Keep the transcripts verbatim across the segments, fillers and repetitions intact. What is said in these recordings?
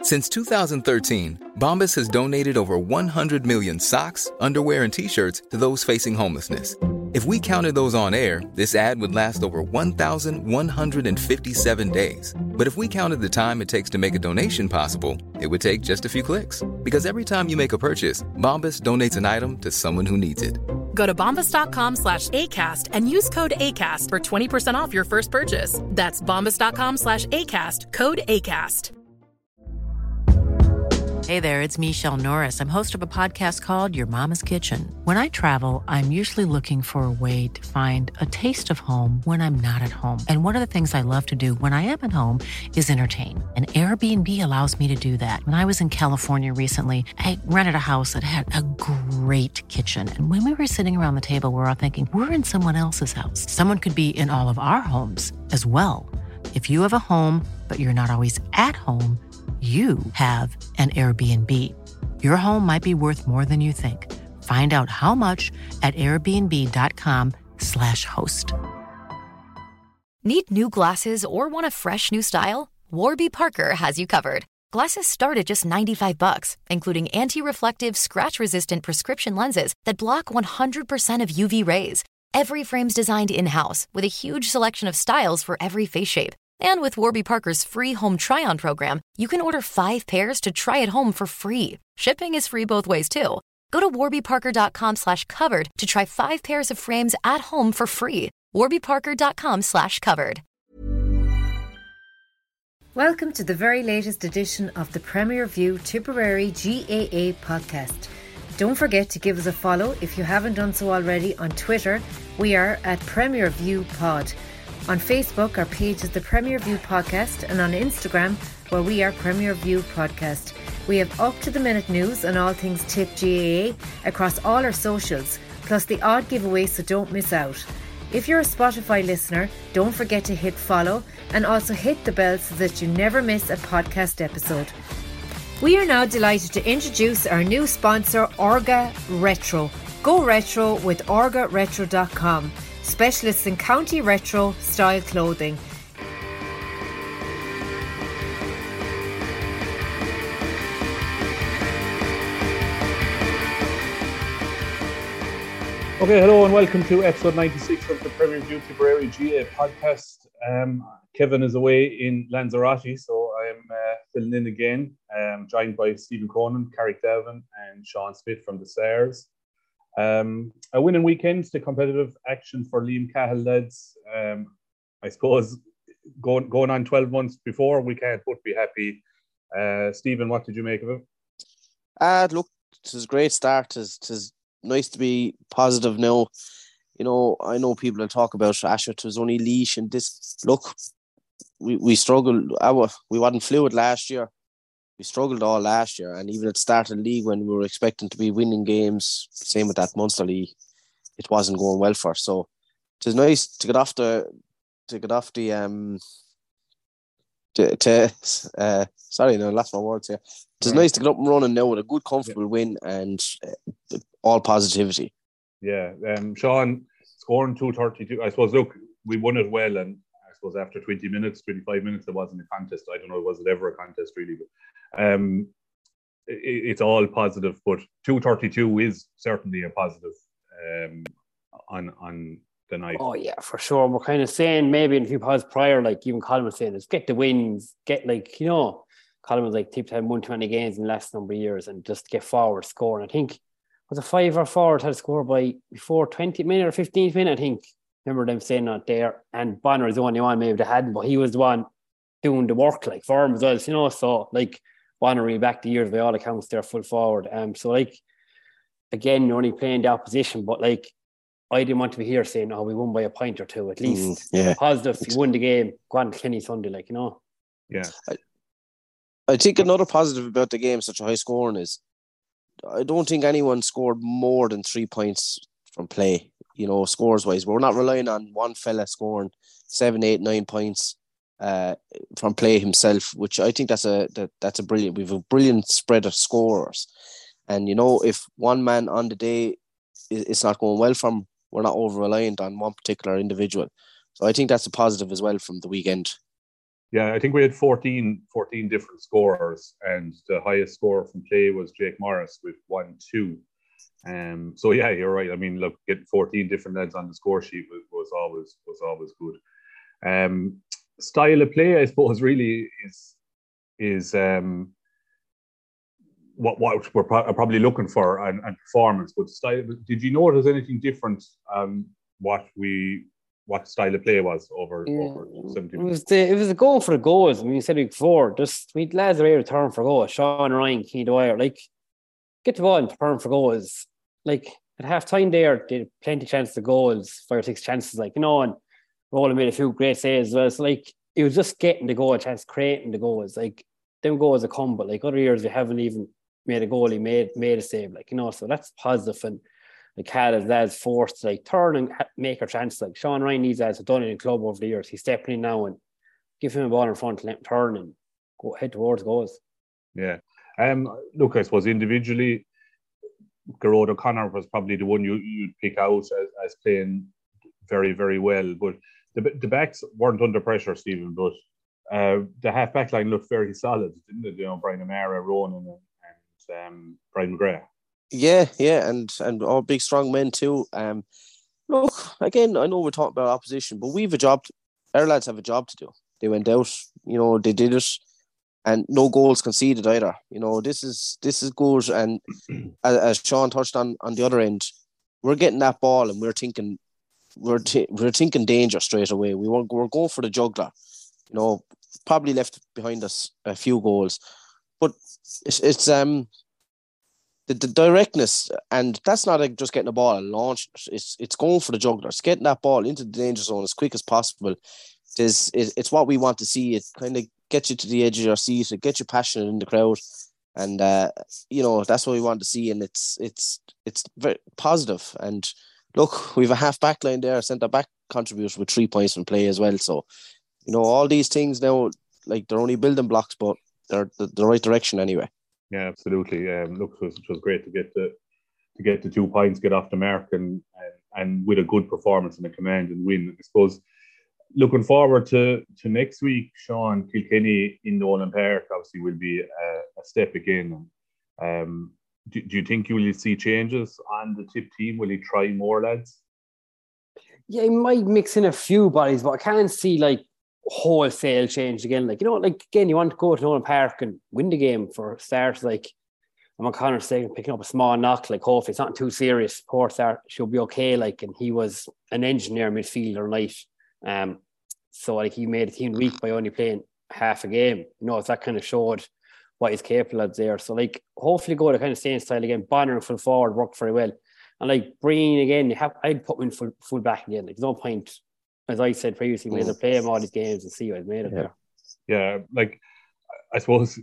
Since two thousand thirteen, Bombas has donated over one hundred million socks, underwear, and T-shirts to those facing homelessness. If we counted those on air, this ad would last over one thousand one hundred fifty-seven days. But if we counted the time it takes to make a donation possible, it would take just a few clicks. Because every time you make a purchase, Bombas donates an item to someone who needs it. Go to bombas.com slash ACAST and use code ACAST for twenty percent off your first purchase. That's bombas.com slash ACAST, code ACAST. Hey there, it's Michelle Norris. I'm host of a podcast called Your Mama's Kitchen. When I travel, I'm usually looking for a way to find a taste of home when I'm not at home. And one of the things I love to do when I am at home is entertain. And Airbnb allows me to do that. When I was in California recently, I rented a house that had a great kitchen. And when we were sitting around the table, we were all thinking, we're in someone else's house. Someone could be in all of our homes as well. If you have a home, but you're not always at home, you have an Airbnb. Your home might be worth more than you think. Find out how much at airbnb.com slash host. Need new glasses or want a fresh new style? Warby Parker has you covered. Glasses start at just ninety-five bucks, including anti-reflective, scratch-resistant prescription lenses that block one hundred percent of U V rays. Every frame's designed in-house with a huge selection of styles for every face shape. And with Warby Parker's free home try-on program, you can order five pairs to try at home for free. Shipping is free both ways, too. Go to warbyparker.com slash covered to try five pairs of frames at home for free. warbyparker.com slash covered. Welcome to the very latest edition of the Premier View Tipperary G A A podcast. Don't forget to give us a follow if you haven't done so already on Twitter. We are at Premier View Pod. On Facebook, our page is the Premier View Podcast, and on Instagram, where we are Premier View Podcast. We have up-to-the-minute news on all things Tip G A A across all our socials, plus the odd giveaway, so don't miss out. If you're a Spotify listener, don't forget to hit follow and also hit the bell so that you never miss a podcast episode. We are now delighted to introduce our new sponsor, Orga Retro. Go retro with orga retro dot com. Specialists in county retro style clothing. Okay, hello and welcome to episode ninety-six of the Premier View Tipperary G A podcast. Um, Kevin is away in Lanzarote, so I'm uh, filling in again, um, joined by Stephen Cronin, Carrick Devon and Sean Smith from the Stairs. Um, a winning weekend, the competitive action for Liam Cahill lads. Um, I suppose going going on twelve months before, we can't but be happy. Uh, Stephen, what did you make of it? Uh, look, it was a great start. It was nice to be positive now. You know, I know people will talk about Asher, it was only Laois and this. Look, we, we struggled. Our, we wasn't fluid last year. We struggled all last year, and even at the start of the league when we were expecting to be winning games, same with that Munster league, it wasn't going well for us. So it was nice to get off the to get off the um to, to uh sorry no I lost my words here. It was nice to get up and running now with a good comfortable win and uh, all positivity. Yeah, um, Sean scoring two thirty-two. I suppose look, we won it well, and I suppose after twenty minutes, twenty-five minutes, there wasn't a contest. I don't know, was it ever a contest really? But um, it, it's all positive. But two thirty-two is certainly a positive um, on on the night. Oh yeah, for sure. We're kind of saying maybe in a few pods prior, like even Colin was saying, is get the wins, get like you know, Colin was like Tip had won twenty games in the last number of years, and just get forward score. And I think was a five or forward had to score by before twenty minute or fifteenth minute. I think. Remember them saying that there, and Bonner is the only one maybe that hadn't, but he was the one doing the work, like for him as well, you know. So like Bonner really back the years by all accounts, they're full forward. Um, so like again, you're only playing the opposition, but like I didn't want to be here saying, "Oh, we won by a point or two." At least, mm, yeah, positive. You won the game. Go on to Kenny Sunday, like you know. Yeah, I, I think another positive about the game, such a high scoring, is I don't think anyone scored more than three points from play. You know, scores wise, we're not relying on one fella scoring seven, eight, nine points uh, from play himself, which I think that's a that, that's a brilliant. We've a brilliant spread of scorers, and you know, if one man on the day is it's not going well from, we're not over reliant on one particular individual. So I think that's a positive as well from the weekend. Yeah, I think we had fourteen, fourteen different scorers, and the highest score from play was Jake Morris with one two. Um, so yeah, you're right. I mean, look, getting fourteen different lads on the score sheet was, was always was always good. Um, style of play, I suppose, really is is um, what what we're pro- probably looking for and, and performance. But style, did you notice anything different? Um, what we what style of play was over Yeah, over seventy it minutes? was the it was a goal for the goals. I mean, you said it before, just we had lads away return for goals. Sean Ryan, Keane Dwyer, like get the ball and turn for goals. Like at half time there, they had plenty of chances of goals, five or six chances, like, you know, and Roland made a few great saves as well. So like it was just getting the goal chance, creating the goals. Like them goals have come, but like other years we haven't even made a goal, he made made a save, like, you know, so that's positive. And like had his lads forced to like turn and make a chance. Like Sean Ryan, these lads have done it in club over the years. He's stepping in now and give him a ball in front and let him turn and go head towards goals. Yeah. Um. Look, I suppose individually, Garrod O'Connor was probably the one you you'd pick out as, as playing very, very well. But the the backs weren't under pressure, Stephen. But uh, the half back line looked very solid, didn't it? You know, Brian O'Mara, Ronan, and, and um, Brian McGrath. Yeah, yeah, and and all big strong men too. Um, look, again, I know we're talking about opposition, but we've a job. To, our lads have a job to do. They went out, you know, they did it, and no goals conceded either. You know, this is this is good. And as, as Sean touched on on the other end, we're getting that ball, and we're thinking we're t- we're thinking danger straight away. We want we're going for the juggler. You know, probably left behind us a few goals, but it's, it's um. The, the directness, and that's not like just getting the ball and launching it. It's it's going for the juggler. It's getting that ball into the danger zone as quick as possible. It's, it's what we want to see. It kind of gets you to the edge of your seat. It gets you passionate in the crowd, and uh, you know that's what we want to see. And it's it's it's very positive. And look, we have a half back line there, centre back contributor with three points from play as well. So you know all these things now, like they're only building blocks, but they're the, the right direction anyway. Yeah, absolutely. Um, look, it was, it was great to get the to get the two points, get off the mark, and, and and with a good performance and a command and win. I suppose looking forward to, to next week, Sean, Kilkenny in Nolan Park obviously will be a, a step again. Um, do, do you think you will see changes on the tip team? Will he try more lads? Yeah, he might mix in a few bodies, but I can't see like wholesale change again. Like, you know, like again, you want to go to Nolan Park and win the game for starts. Like I'm O'Connor saying, picking up a small knock. Like hopefully it's not too serious. Poor start should be okay. Like, and he was an engineer midfielder night. Um, so like he made the team weak by only playing half a game. You know, it's that kind of showed what he's capable of there. So like hopefully go to kind of same style again. Bonner full forward worked very well. And like Breen again, you have I'd put him in full, full back again. Like there's no point. As I said previously, we either play him all these games and see what he's made of yeah. there. Yeah, like I suppose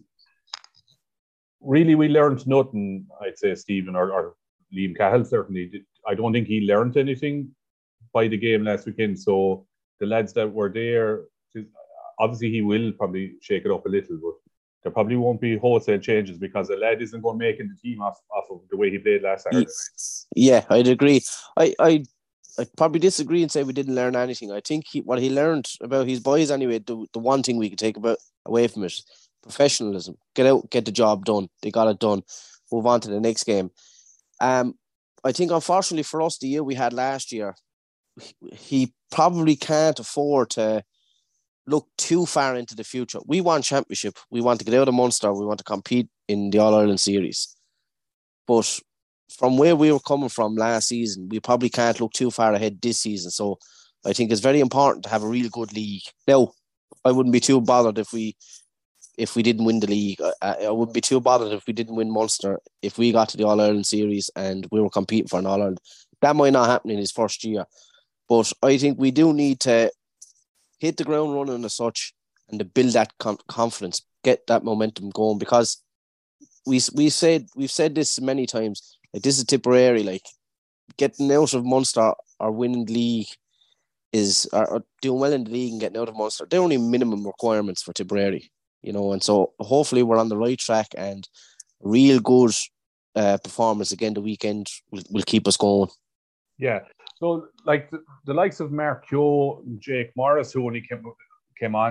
really we learned nothing, I'd say, Stephen or, or Liam Cahill certainly. Did, I don't think he learned anything by the game last weekend. So the lads that were there, obviously he will probably shake it up a little, but there probably won't be wholesale changes because the lad isn't going to make the team off, off of the way he played last Saturday. Yeah, I'd agree. I, I I'd probably disagree and say we didn't learn anything. I think he, what he learned about his boys anyway, the, the one thing we could take about away from it, professionalism. Get out, get the job done. They got it done. Move on to the next game. Um, I think unfortunately for us, the year we had last year, he probably can't afford to look too far into the future. We want championship. We want to get out of Munster. We want to compete in the All-Ireland series. But from where we were coming from last season, we probably can't look too far ahead this season. So I think it's very important to have a real good league. Now, I wouldn't be too bothered if we if we didn't win the league. I, I wouldn't be too bothered if we didn't win Munster, if we got to the All-Ireland series and we were competing for an All-Ireland. That might not happen in his first year. But I think we do need to hit the ground running as such and to build that com- confidence, get that momentum going, because we we said we've said this many times. Like this is Tipperary. Like getting out of Munster or winning the league is or, or doing well in the league and getting out of Munster. They're only minimum requirements for Tipperary, you know. And so hopefully we're on the right track and real good uh, performance again the weekend will, will keep us going. Yeah. So like the, the likes of Mark Keogh and Jake Morris, who only came came on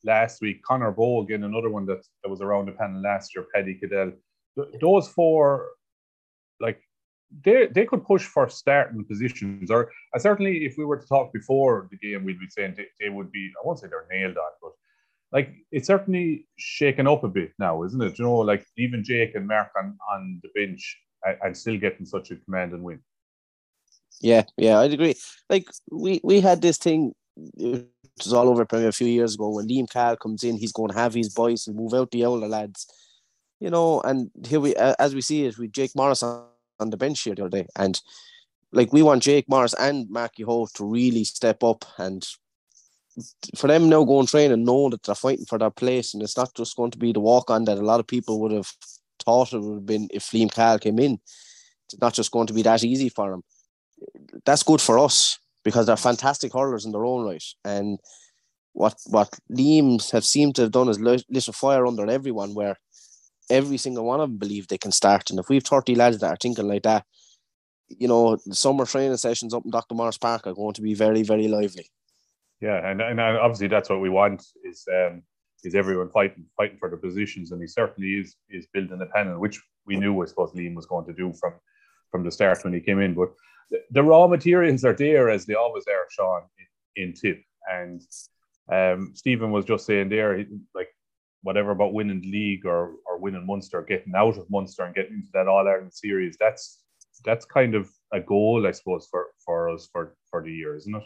last week. Connor Bowe, again, another one that, that was around the panel last year, Paddy Cadell. Th- those four, like, they they could push for starting positions. Or uh, certainly, if we were to talk before the game, we'd be saying they, they would be, I won't say they're nailed on, but like, it's certainly shaken up a bit now, isn't it? You know, like, even Jake and Mark on, on the bench and, and still getting such a command and win. Yeah, yeah, I'd agree. Like, we, we had this thing, it was all over Premier a few years ago, when Liam Cahill comes in, he's going to have his boys and move out the older lads. You know, and here we, uh, as we see it, with Jake Morris on, on the bench here the other day. And, like, we want Jake Morris and Marky Ho to really step up, and for them now going train and know that they're fighting for their place, and it's not just going to be the walk-on that a lot of people would have thought it would have been if Liam Cahill came in. It's not just going to be that easy for them. That's good for us because they're fantastic hurlers in their own right. And what what Liam have seemed to have done is lit a fire under everyone, where every single one of them believe they can start. And if we've thirty lads that are thinking like that, you know, the summer training sessions up in Doctor Morris Park are going to be very, very lively. Yeah, and, and obviously that's what we want, is um, is everyone fighting fighting for the positions, and he certainly is is building a panel, which we knew, I suppose, Liam was going to do from from the start when he came in. But the, the raw materials are there, as they always are, Sean, in, in Tip. And um, Stephen was just saying there, he, like, whatever about winning the league or or winning Munster, getting out of Munster and getting into that All-Ireland series, that's that's kind of a goal, I suppose, for, for us for, for the year, isn't it?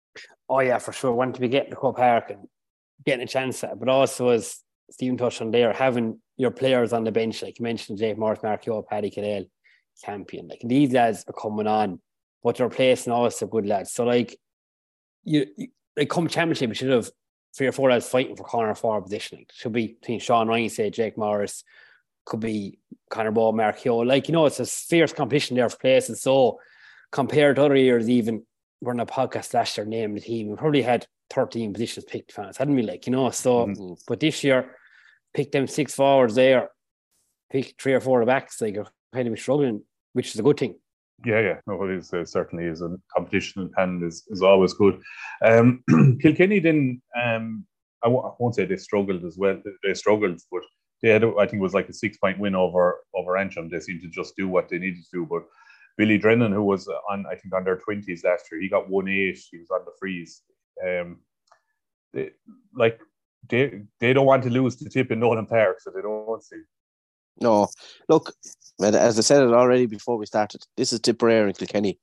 Oh yeah, for sure. Want to be getting to Croke Park and getting a chance at it. But also, as Stephen touched on there, having your players on the bench, like you mentioned, Jake Morris, Mark Yo, Paddy Cadell, Campion. Like, these lads are coming on, but they're replacing all the good lads. So like, you, you like come championship, we should have three or four lads fighting for corner forward position. Like, it should be between Sean Ryan, say Jake Morris, could be Connor Bowe, Mark Yo. Like, you know, it's a fierce competition there for places. So compared to other years, even we're in a podcast last year naming the team, we probably had thirteen positions picked, fans, hadn't we? Like, you know, so mm-hmm. But this year, pick them six forwards there, pick three or four backs, like, you're kind of struggling, which is a good thing. Yeah, yeah, no, it is, uh, certainly is. A competition in panel is, is always good. Um, Kilkenny didn't, um, I, w- I won't say they struggled as well, they struggled, but they had, I think it was like a six point win over, over Antrim. They seemed to just do what they needed to do, but Billy Drennan, who was on, I think, on their twenties last year, he got one eight. He was on the freeze. Um, they, like they, they don't want to lose the Tip in Nolan Park, so they don't want to. No, look, as I said it already before we started, this is Tipperary and Kilkenny.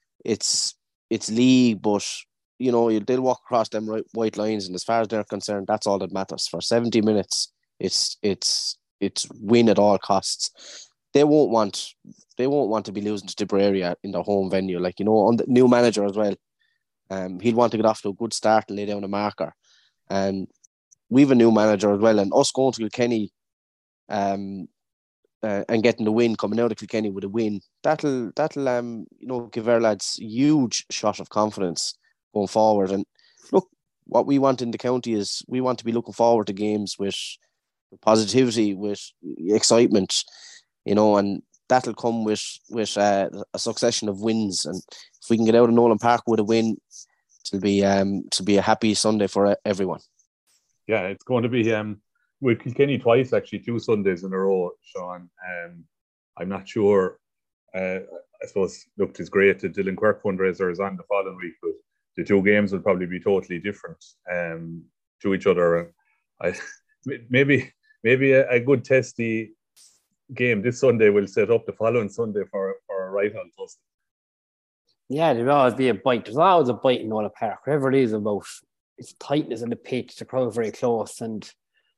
It's it's league, but you know they'll walk across them right, white lines, and as far as they're concerned, that's all that matters. For seventy minutes, it's it's it's win at all costs. They won't want they won't want to be losing to Tipperary in their home venue. Like, you know, on the new manager as well, um, he'll want to get off to a good start and lay down a marker. And we've a new manager as well, and us going to Kilkenny, um, uh, and getting the win, coming out of Kilkenny with a win, that'll that'll um you know give our lads a huge shot of confidence going forward. And look, what we want in the county is we want to be looking forward to games with positivity, with excitement. You know, and that'll come with with uh, a succession of wins. And if we can get out of Nolan Park with a win, it'll be um it'll be a happy Sunday for everyone. Yeah, it's going to be um with Kilkenny twice, actually, two Sundays in a row, Sean. Um, I'm not sure. Uh, I suppose, look, it's great that Dylan Quirk fundraiser is on the following week, but the two games will probably be totally different um to each other. I maybe maybe a, a good testy game this Sunday will set up the following Sunday for, for a right on Tuesday. Yeah, there'll always be a bite. There's always a bite in Nolan Park, whatever it is about. It's tightness in the pitch, the crowd very close, and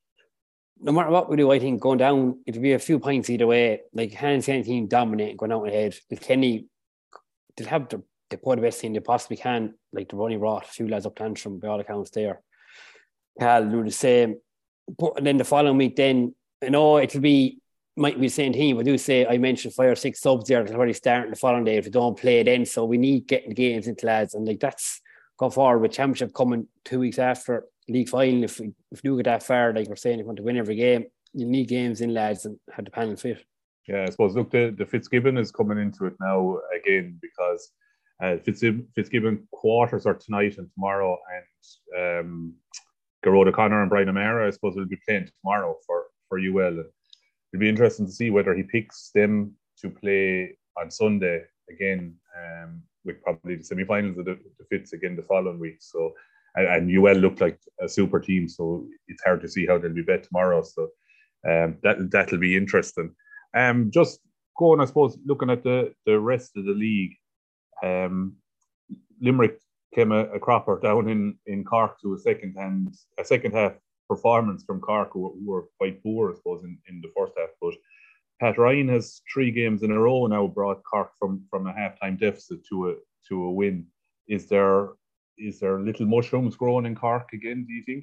no matter what we do, I think going down, it'll be a few points either way. Like, Hands County team dominating, going out ahead. With Kenny, they'll have the they put the best team they possibly can. Like, they've only brought a few lads up to Antrim by all accounts there. Cal do the same. But and then the following week, then you know it'll be. Might be the same team. I do say I mentioned five or six subs there that are already starting the following day if we don't play then. So we need getting games into lads, and like that's go forward with championship coming two weeks after league final. If we if we do get that far, like we're saying, if we want to win every game, you need games in lads and have the panel fit. Yeah, I suppose look, the, the Fitzgibbon is coming into it now again because uh, Fitzgibbon, Fitzgibbon quarters are tonight and tomorrow, and um, Garrod O'Connor and Brian O'Mara, I suppose, will be playing tomorrow for, for U L. It'll be interesting to see whether he picks them to play on Sunday again, um, with probably the semi-finals of the, the Fitz again the following week. So, and, and U L looked like a super team, so it's hard to see how they'll be bet tomorrow. So um, that, that'll be interesting. Um, just going, I suppose, looking at the, the rest of the league, um, Limerick came a, a cropper down in, in Cork to a second hand, a second half performance from Cork, who, who were quite poor, I suppose, in, in the first half. But Pat Ryan has three games in a row now brought Cork from, from a half-time deficit to a to a win. Is there is there little mushrooms growing in Cork again, do you think?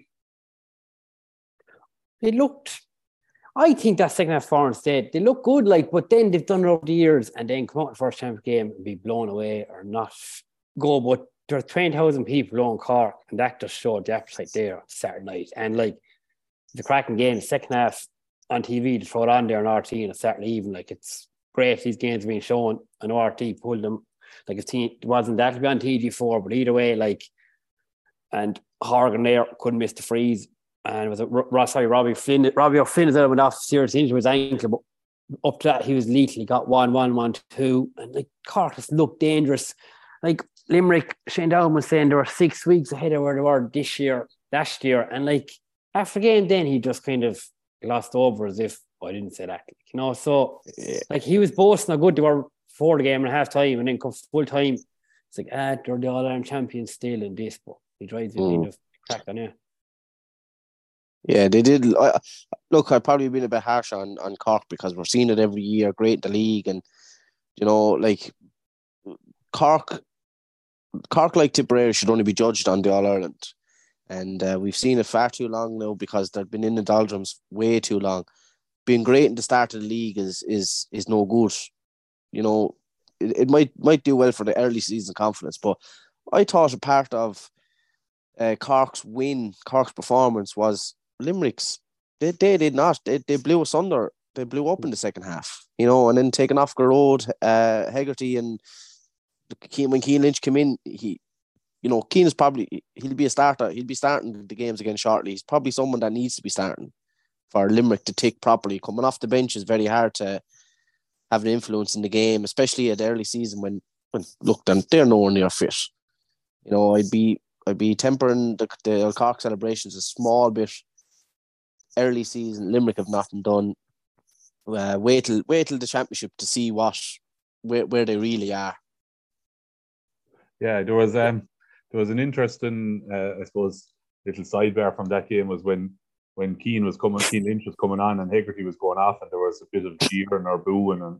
It looked, I think that second half foreign state, they look good, like, but then they've done it over the years and then come out in the first championship game and be blown away or not go. But there are twenty thousand people on Cork, and that just showed the appetite there on Saturday night. And like the cracking game, the second half on T V, to throw it on there on R T on a Saturday evening, like, it's great these games are being shown. I know R T pulled them, like, if it wasn't that to be on T G four, but either way, like, and Horgan there couldn't miss the freeze. And was it Ross, sorry, Robbie Flynn? Robbie O'Flynn is out with off serious injury with his ankle, but up to that he was lethal. He got one, one, one, two, and like Cork just looked dangerous. Like Limerick, Shane Down was saying they were six weeks ahead of where they were this year, last year, and like after the game, then he just kind of glossed over as if, oh, I didn't say that, you know. So yeah. Like he was boasting how good they were before the game and a half time, and then come full time, it's like, ah, they're the All Ireland champions still in this, but he drives it, mm. he just cracked on, yeah. Yeah, they did. I, look, I've probably been a bit harsh on, on Cork because we're seeing it every year, great in the league. And, you know, like, Cork, Cork like Tipperary, should only be judged on the All-Ireland. And uh, we've seen it far too long now because they've been in the doldrums way too long. Being great in the start of the league is is is no good. You know, it, it might might do well for the early season confidence, but I thought a part of uh, Cork's win, Cork's performance was Limerick's. They they did not. They they blew us under. They blew up in the second half, you know, and then taking off Garrod, uh, Hegarty, and when Cian Lynch came in, he, you know, Cian is probably, he'll be a starter. He'll be starting the games again shortly. He's probably someone that needs to be starting for Limerick to tick properly. Coming off the bench is very hard to have an influence in the game, especially at the early season when, when look, then they're nowhere near fit. You know, I'd be I'd be tempering the, the Cork celebrations a small bit. Early season, Limerick have nothing done. Uh, wait till wait till the championship to see what where where they really are. Yeah, there was um there was an interesting uh, I suppose little sidebar from that game was when when Cian was coming, Cian Lynch was coming on and Hegarty was going off, and there was a bit of cheering or booing, and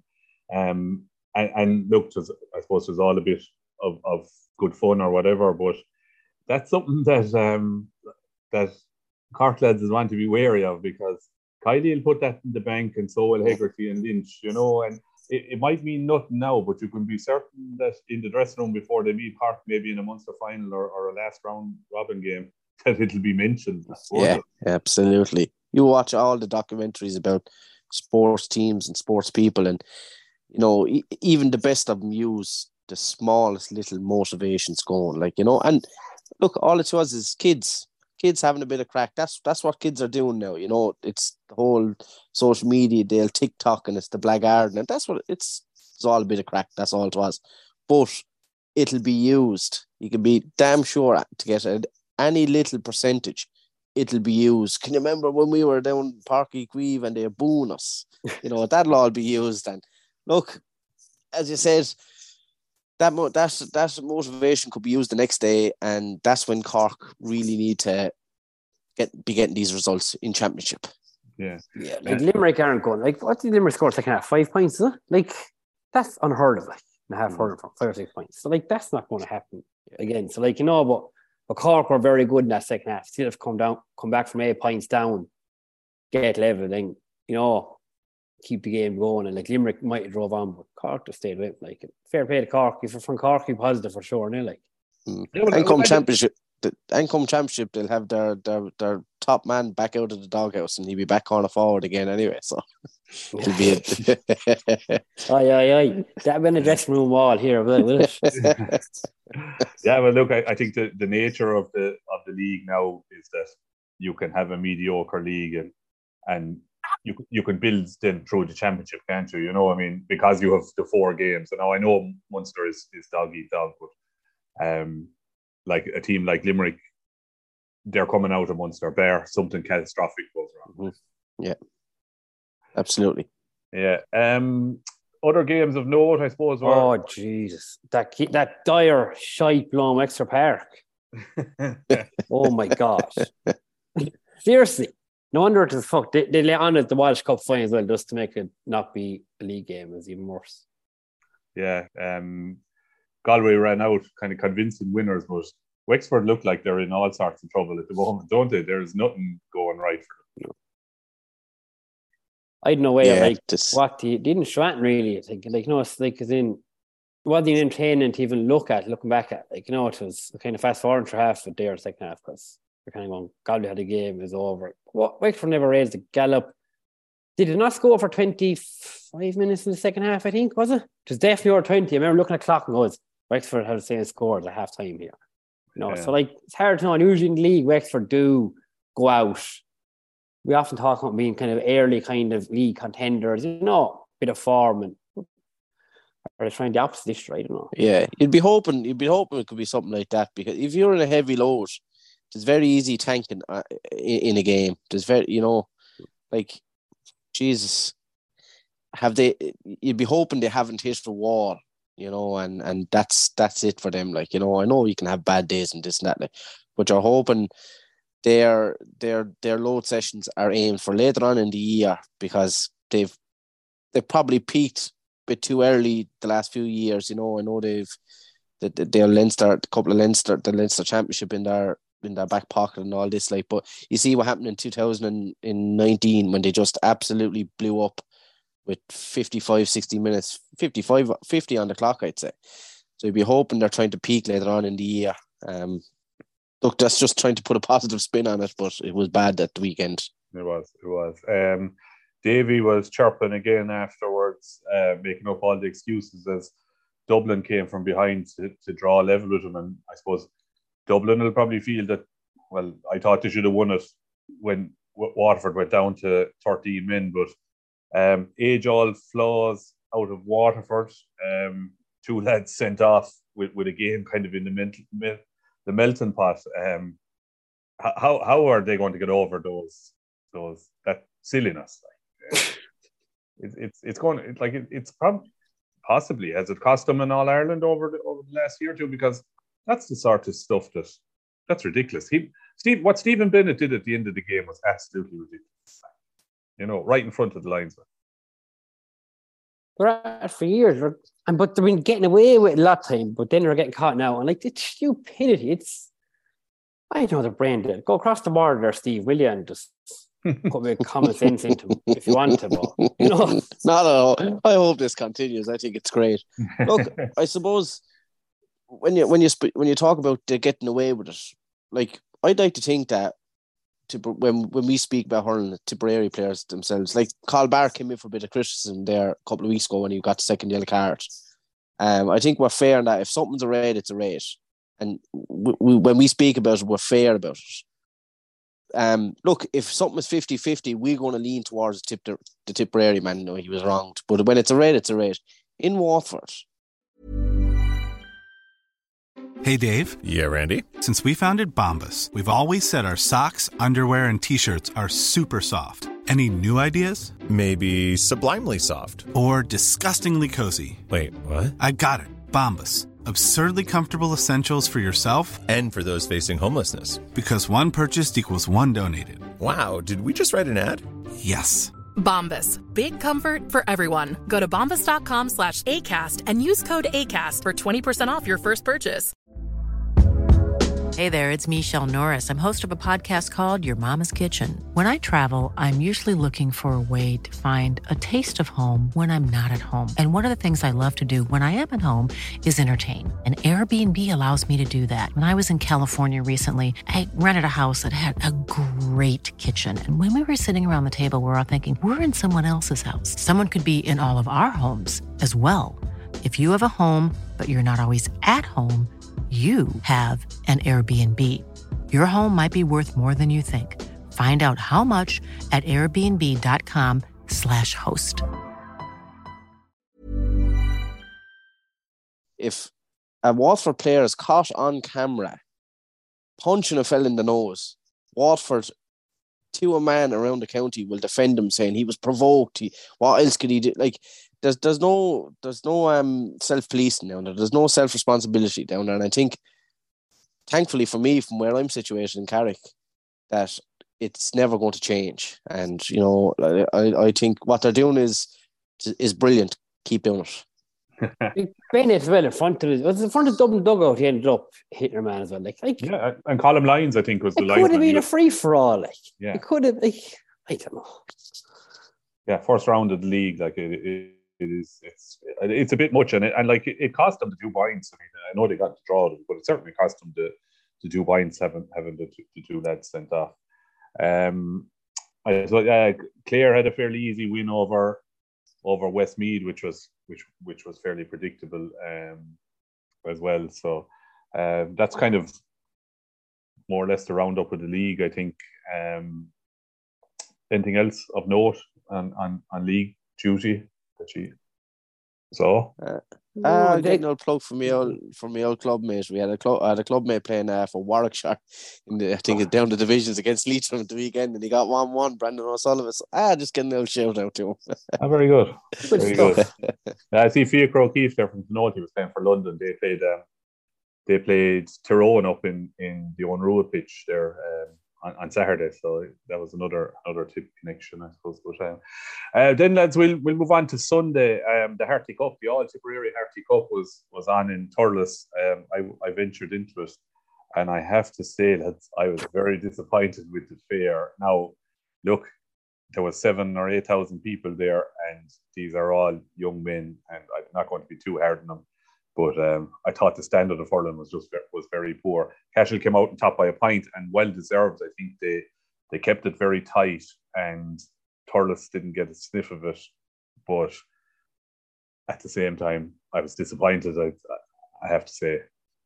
um and, and look, was, I suppose it was all a bit of, of good fun or whatever, but that's something that um that Cork lads want to be wary of, because Kylie will put that in the bank and so will Hegarty and Lynch, you know, and it, it might mean nothing now, but you can be certain that in the dressing room before they meet Cork, maybe in a Munster final or, or a last round robin game, that it'll be mentioned. Yeah, absolutely. You watch all the documentaries about sports teams and sports people, and, you know, e- even the best of them use the smallest little motivations going, like, you know, and look, all it was is kids. Kids having a bit of crack. That's that's what kids are doing now. You know, it's the whole social media deal, TikTok, and it's the blackguard, and that's what it's. It's all a bit of crack. That's all it was. But it'll be used. You can be damn sure to get a, any little percentage. It'll be used. Can you remember when we were down Park Equive and they booing us? You know, that'll all be used. And look, as you said, That mo- that's, that motivation could be used the next day, and that's when Cork really need to get be getting these results in championship. Yeah, yeah. Like Limerick aren't going. Like, what did Limerick score second half? Five points, is it? Like, that's unheard of. Like, and a half heard from five or six points. So, like, that's not going to happen again. So, like, you know, but, but Cork were very good in that second half. Still have come down, come back from eight points down, get level, then, you know, keep the game going. And like Limerick might have drove on, but Cork just stayed with. Like, fair play to Cork. If you're from Cork, you're positive for sure. No, like, mm. and come championship, the, and come championship, they'll have their, their their top man back out of the doghouse, and he'll be back on a forward again anyway. So it'll be it. Aye, aye, aye. That'll be in the dressing room wall here, will it? Yeah, well, look, I, I think the, the nature of the of the league now is that you can have a mediocre league and and you you can build then through the championship, can't you? You know, I mean, because you have the four games. And now I know Munster is, is dog eat dog, but um, like a team like Limerick, they're coming out of Munster bare something catastrophic goes wrong. Mm-hmm. Yeah, absolutely. Yeah. Um, other games of note, I suppose. Were... Oh Jesus, that that dire shite blown Exeter Park. Oh my gosh! Seriously, no wonder it is fuck. They, they let on at the Walsh Cup final as well, just to make it not be a league game. Is even worse. Yeah. Um, Galway ran out kind of convincing winners, but Wexford look like they're in all sorts of trouble at the moment, don't they? There's nothing going right for them. I don't know where, yeah, like, just... what they didn't show it really. I think, like, you know, it's like, as in, it wasn't even entertaining to even look at, looking back at. Like, you know, it was kind of fast forward for half of their second half because they're kind of going, Galway had a game, it was over. What? Wexford never raised a gallop. Did it not score for twenty-five minutes in the second half, I think, was it? It was definitely over twenty. I remember looking at the clock and goes, Wexford had the same score at half time here. You know, yeah. So, like, it's hard to know. And usually in the league, Wexford do go out. We often talk about being kind of early kind of league contenders, you know, bit of form, and are they trying the opposite this year? I don't know. Yeah, you'd be hoping, you'd be hoping it could be something like that, because if you're in a heavy load, it's very easy tanking uh, in, in a game. There's very, you know, like, Jesus, have they? You'd be hoping they haven't hit the wall, you know, and and that's that's it for them. Like, you know, I know you can have bad days and this and that, like, but you're hoping. Their their their load sessions are aimed for later on in the year, because they've they've probably peaked a bit too early the last few years. You know, I know they've the, the, their Leinster, a couple of Leinster, the Leinster Championship in their in their back pocket and all this. Like, but you see what happened in two thousand nineteen when they just absolutely blew up with fifty-five, sixty minutes, fifty-five, fifty on the clock, I'd say. So you'd be hoping they're trying to peak later on in the year. Um, Look, that's just trying to put a positive spin on it, but it was bad that weekend. It was, it was. Um, Davy was chirping again afterwards, uh, making up all the excuses as Dublin came from behind to, to draw level with them. And I suppose Dublin will probably feel that, well, I thought they should have won it when Waterford went down to thirteen men, but um, age-all flaws out of Waterford. Um, two lads sent off with, with a game kind of in the mental... the melting pot. Um, how how are they going to get over those those that silliness? Like, it's it's it's going it's like it, it's probably possibly has it cost them in All Ireland over the over the last year or two, because that's the sort of stuff that that's ridiculous. He Steve what Stephen Bennett did at the end of the game was absolutely ridiculous. You know, right in front of the linesman. They're at for years, and but they've been getting away with it a lot of time, but then they're getting caught now. And like, it's stupidity. It's, I don't know, the brain dead. Go across the border there, Steve, will you? And just put a bit of common sense into them if you want to. But, you know, not at all. I hope this continues. I think it's great. Look, I suppose when you when you sp- when you talk about the getting away with it, like, I'd like to think that. To, when when we speak about hurling, the Tipperary players themselves, like Carl Barr came in for a bit of criticism there a couple of weeks ago when he got the second yellow card. Um, I think we're fair in that if something's a red, it's a red, and we, we, when we speak about it, we're fair about it. Um, look, if something is fifty-fifty, we're going to lean towards the, tip, the Tipperary man. No, he was wrong, but when it's a red, it's a red. In Waterford. Hey, Dave. Yeah, Randy. Since we founded Bombas, we've always said our socks, underwear, and T-shirts are super soft. Any new ideas? Maybe sublimely soft. Or disgustingly cozy. Wait, what? I got it. Bombas. Absurdly comfortable essentials for yourself and for those facing homelessness. Because one purchased equals one donated. Wow, did we just write an ad? Yes. Bombas. Big comfort for everyone. Go to bombas.com slash ACAST and use code ACAST for twenty percent off your first purchase. Hey there, it's Michelle Norris. I'm host of a podcast called Your Mama's Kitchen. When I travel, I'm usually looking for a way to find a taste of home when I'm not at home. And one of the things I love to do when I am at home is entertain. And Airbnb allows me to do that. When I was in California recently, I rented a house that had a great kitchen. And when we were sitting around the table, we were all thinking, we're in someone else's house. Someone could be in all of our homes as well. If you have a home, but you're not always at home, you have an Airbnb. Your home might be worth more than you think. Find out how much at airbnb.com slash host. If a Watford player is caught on camera punching a fella in the nose, Watford, to a man around the county, will defend him, saying he was provoked. He, what else could he do? Like, there's there's no there's no um self policing down there. There's no self responsibility down there, and I think, thankfully for me, from where I'm situated in Carrick, that it's never going to change. And you know, I I think what they're doing is is brilliant. Keep doing it. Bennett as well in front of it. Was in front of Dublin dugout. He ended up hitting her man as well. Like, like yeah, and Colin Lyons, I think, was the line. It could have been a free for all. Like, yeah, it could have. Like, I don't know. Yeah, first round of the league, like it, it, it is. It's it's a bit much, and it, and like it, it cost them the two points. I mean, I know they got to draw them, but it certainly cost them the the two points having having the, the two lads sent off. Um, I so yeah, Clare had a fairly easy win over over Westmeath, which was which which was fairly predictable um, as well. So um, that's kind of more or less the roundup of the league, I think. Um, anything else of note on, on, on league duty that you saw? Uh, uh, getting an old plug for me old for my old club mate. We had a club, I had a club mate playing uh, for Warwickshire in the I think it's down the divisions against Leitrim at the weekend, and he got one one. Brandon O'Sullivan. So, ah, just getting a little shout out to him. Ah, very good, very good. I see Fiacre O'Keefe there from Tynone. He was playing for London. They played um, they played Tyrone up in in the Unruh pitch there. Um, On, on Saturday, so that was another another tip connection, I suppose. But um, uh, then, lads, we'll we'll move on to Sunday. Um, the Harty Cup, the All Tipperary Harty Cup was was on in Thurles. Um, I I ventured into it, and I have to say that I was very disappointed with the fare. Now, look, there was seven or eight thousand people there, and these are all young men, and I'm not going to be too hard on them. But um, I thought the standard of hurling was just was very poor. Cashel came out on top by a point, and well deserved. I think they they kept it very tight, and Thurles didn't get a sniff of it. But at the same time, I was disappointed. I I have to say.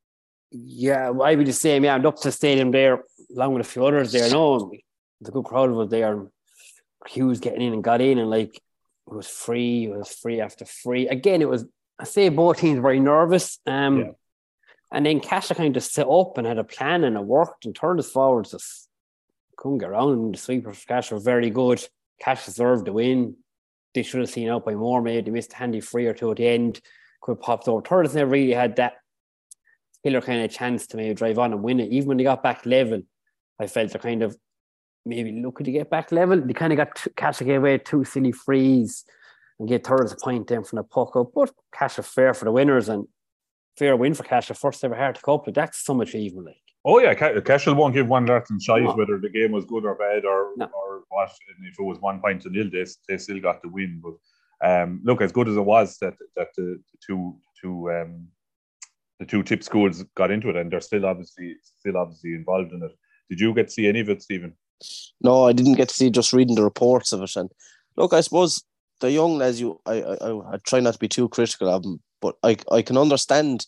Yeah, well, I'd be the same. Yeah, I'm up to the stadium there, along with a few others there. No, the good crowd was there. Hughes getting in and got in, and like it was free. It was free after free. Again, it was. I say both teams were very nervous. Um, yeah. And then Cashel kind of set up and had a plan, and it worked, and turned us forwards. Just couldn't get around. The sweepers for Cashel were very good. Cashel deserved the win. They should have seen out by more, maybe. They missed a handy free or two at the end. Could have popped over. Thurles never really had that killer kind of chance to maybe drive on and win it. Even when they got back level, I felt they kind of maybe looking to get back level. They kind of got t- Cashel gave away two silly frees and get Thurles a point down from the puck up. But Cashel fair for the winners, and fair win for Cashel. First ever Harty Cup. That's some achievement. Like. Oh yeah, Cashel won't give one Larkin shite no. whether the game was good or bad or no. or what. And if it was one point to nil, they, they still got the win. But um, look, as good as it was that that the, the two two um, the two tip schools got into it, and they're still obviously still obviously involved in it. Did you get to see any of it, Stephen? No, I didn't get to see. Just reading the reports of it. And look, I suppose. The young lads, you, I, I, I try not to be too critical of them, but I, I can understand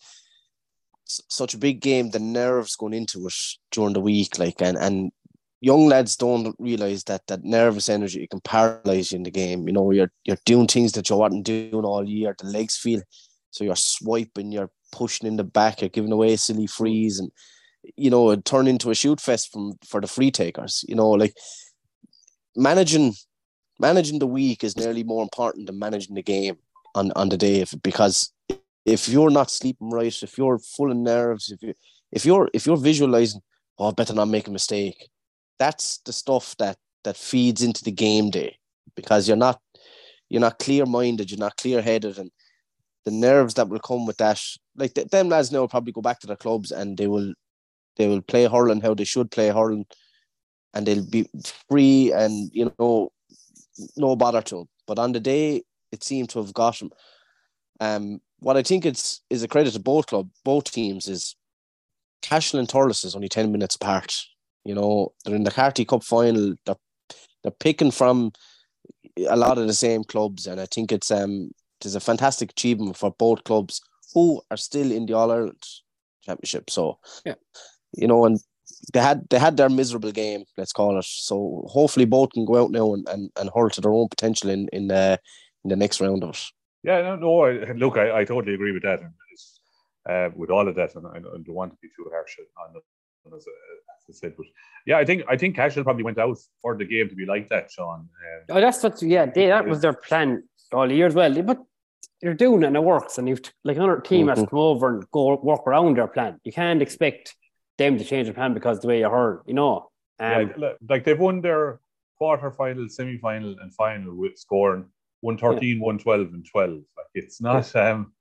s- such a big game, the nerves going into it during the week, like, and, and young lads don't realise that that nervous energy can paralyse you in the game. You know, you're you're doing things that you weren't doing all year. The legs feel, so you're swiping, you're pushing in the back, you're giving away silly frees, and you know, it turned into a shoot fest from for the free takers. You know, like managing. Managing the week is nearly more important than managing the game on, on the day, if, because if you're not sleeping right, if you're full of nerves, if you if you're if you're visualizing, oh, I better not make a mistake, that's the stuff that that feeds into the game day, because you're not you're not clear minded, you're not clear headed, and the nerves that will come with that, like th- them lads now will probably go back to their clubs and they will they will play hurling how they should play hurling, and they'll be free and you know. No bother to him, but on the day it seemed to have got him. Um, what I think it's is a credit to both club, both teams is Cashel and Thurles is only ten minutes apart. You know, they're in the Harty Cup final. They're they're picking from a lot of the same clubs, and I think it's um it's a fantastic achievement for both clubs who are still in the All Ireland Championship. So yeah, you know, and they had they had their miserable game, let's call it. So hopefully both can go out now and, and, and hurl to their own potential in in the in the next round of it. Yeah, no, no. I, look, I, I totally agree with that. And uh, with all of that, and I, I don't want to be too harsh on them, as, as I said. But yeah, I think I think Cashel probably went out for the game to be like that, Sean. Um, oh, that's what. Yeah, they, that was their plan all year as well. But they're doing it and it works. And you've like another team mm-hmm. has to come over and go work around their plan. You can't expect them to change the plan because the way you heard, you know. Um, yeah, like they've won their quarter final, semi final, and final with scoring one thirteen, yeah. one twelve, and twelve. Like it's not. Um,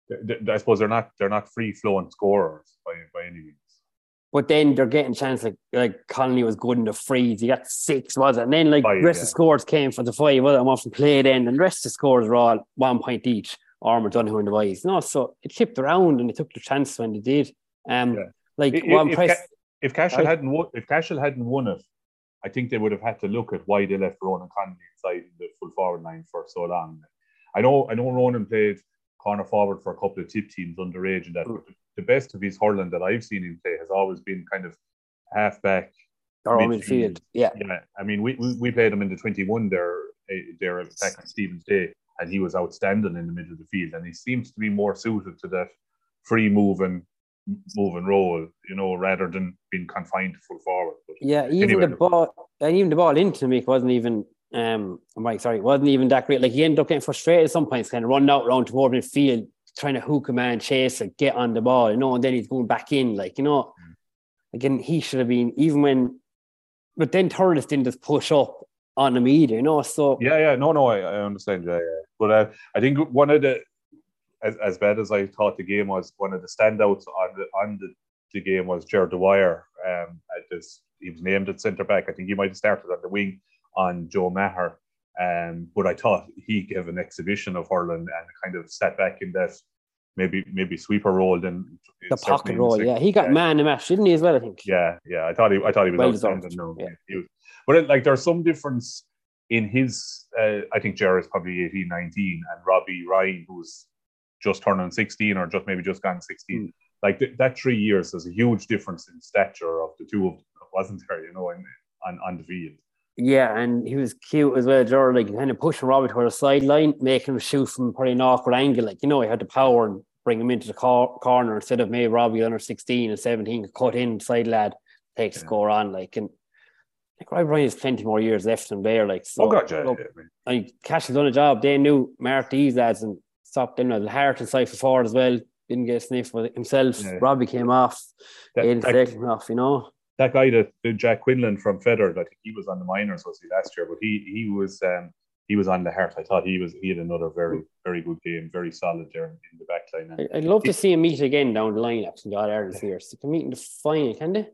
I suppose they're not. They're not free flowing scorers by by any means. But then they're getting chance like like Connolly was good in the freeze. He got six, was it? And then like the rest yeah. of the scores came for the five. Well, I'm often played in, and the rest of the scores were all one point each. Armour, Donoghue, and the Wise. No, so it tipped around and they took the chance when they did. Um, yeah. like if, well, if, press, Ca- if Cashel hadn't won, if Cashel hadn't won it, I think they would have had to look at why they left Ronan Connolly inside the full forward line for so long. I know, I know, Ronan played corner forward for a couple of tip teams underage, and that mm. the best of his hurling that I've seen him play has always been kind of half back or midfield. Yeah, yeah. I mean, we we, we played him in the twenty-one there, there back on Stephen's Day. And he was outstanding in the middle of the field, and he seems to be more suited to that free moving, moving role, you know, rather than being confined to full forward. But yeah, even anyway, the ball, and even the ball into Mick wasn't even. Um, I'm like, sorry, wasn't even that great. Like he ended up getting frustrated at some points, kind of running out around toward midfield, trying to hook a man, chase it, get on the ball, you know, and then he's going back in, like you know. Mm. Again, he should have been even when, but then Thurles didn't just push up on him either, you know. So yeah, yeah, no, no, I, I understand. Yeah, yeah. But uh, I think one of the, as as bad as I thought the game was, one of the standouts on the on the, the game was Gerard Dwyer. Um, at this, he was named at centre back. I think he might have started on the wing on Joe Maher. Um, but I thought he gave an exhibition of hurling and kind of sat back in that maybe maybe sweeper role. Then the pocket role, yeah, he got yeah. man in the match, didn't he as well? I think. Yeah, yeah, I thought he, I thought he was well outstanding. No, yeah. he was. But it, like, there's some difference in his. Uh, I think Jared is probably eighteen, nineteen, and Robbie Ryan, who's just turning sixteen or just maybe just gone sixteen. Mm. Like th- that three years, there's a huge difference in stature of the two of them, wasn't there? You know, in, on on the field. Yeah, and he was cute as well, Jared. Like kind of pushing Robbie toward the sideline, making him shoot from probably an awkward angle. Like you know, he had the power and bring him into the cor- corner instead of maybe Robbie under sixteen and seventeen could cut in side lad, take the yeah. score on. Like and. Like Robbie Ryan has plenty more years left in there. Like so, oh God, yeah, look, yeah, I mean, Cash has done a job. They knew mark these lads and stopped them. The Hart and Cypher forward as well. Didn't get a sniff with it himself. Yeah. Robbie came off. That, Aidan that, came off. You know that guy that Jack Quinlan from Feathered. I think he was on the minors was he last year, but he he was um, he was on the Hart. I thought he was he had another very very good game, very solid there in, in the back line. I'd love he, to see him meet again down the line. Actually, All Ireland here. So they can meet in the final, can they?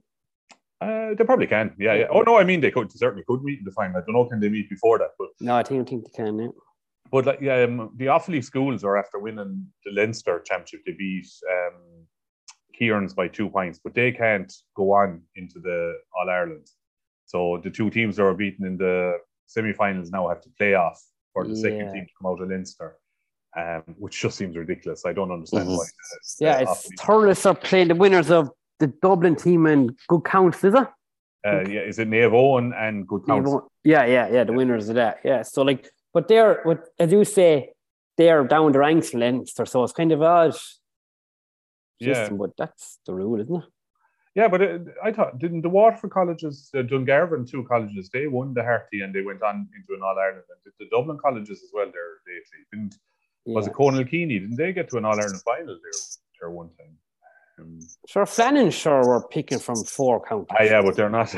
Uh, they probably can, yeah, yeah. Oh no, I mean they could they certainly could meet in the final. I don't know, can they meet before that? But no, I think I think they can. Yeah. But like, yeah, um, the Offaly schools are after winning the Leinster Championship. They beat um, Kieran's by two points, but they can't go on into the All Ireland. So the two teams that are beaten in the semi-finals now have to play off for the yeah. second team to come out of Leinster, um, which just seems ridiculous. I don't understand mm-hmm. why. Uh, yeah, it's Thurles are playing the winners of the Dublin team and Good Counts, is it? Uh, yeah, is it Naomh Eoin and Good Counts? Yeah, yeah, yeah, the yeah. winners of that. Yeah, so like, but they're, what as you say, they're down the ranks in Leinster, so it's kind of odd system, yeah. but that's the rule, isn't it? Yeah, but it, I thought, didn't the Waterford colleges, the Dungarvan two colleges, they won the Harty and they went on into an All-Ireland. And did the Dublin colleges as well there lately? Didn't, yeah. Was it Conal Keaney? Didn't they get to an All-Ireland final there, there one time? Um, sure, Flannan sure were picking from four counties. Ah, yeah, but they're not.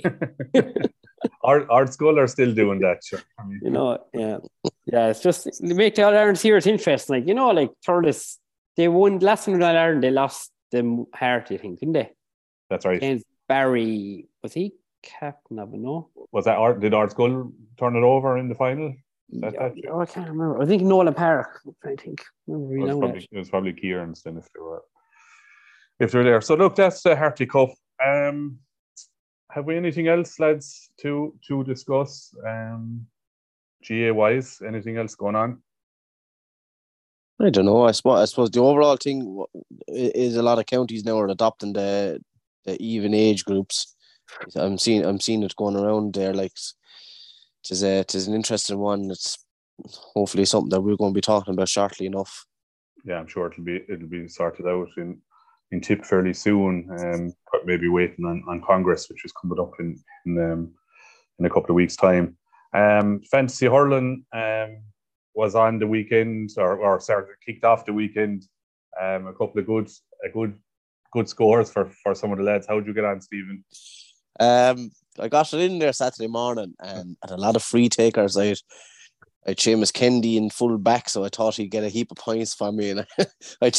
Our Art School are still doing that, sure. I mean, you know, yeah, yeah. It's just they make the All Ireland here. It's interesting, like you know, like Thurles, they won last time in All Ireland. They lost them Harty, I think, didn't they? That's right. Against Barry, was he captain of it? No, was that Art? Did Art School turn it over in the final? That, yeah, that, oh, I can't remember. I think Nolan Park. I think it was, probably, it was probably Kieran's then if they were. If they're there. So look, that's the Harty Cup. Um, have we anything else, lads, to to discuss? Um, G A wise, anything else going on? I don't know. I suppose I suppose the overall thing is a lot of counties now are adopting the the even age groups. I'm seeing I'm seeing it going around there. Like, it is a it is an interesting one. It's hopefully something that we're going to be talking about shortly enough. Yeah, I'm sure it'll be it'll be sorted out in in tip fairly soon. Um, maybe waiting on, on Congress, which is coming up in in, um, in a couple of weeks' time. Um, fantasy hurling um, was on the weekend, or or started kicked off the weekend. Um, a couple of good a good good scores for, for some of the lads. How did you get on, Stephen? Um, I got it in there Saturday morning, and had a lot of free takers. I had, I had Seamus Kennedy in full back, so I thought he'd get a heap of points for me. And I, I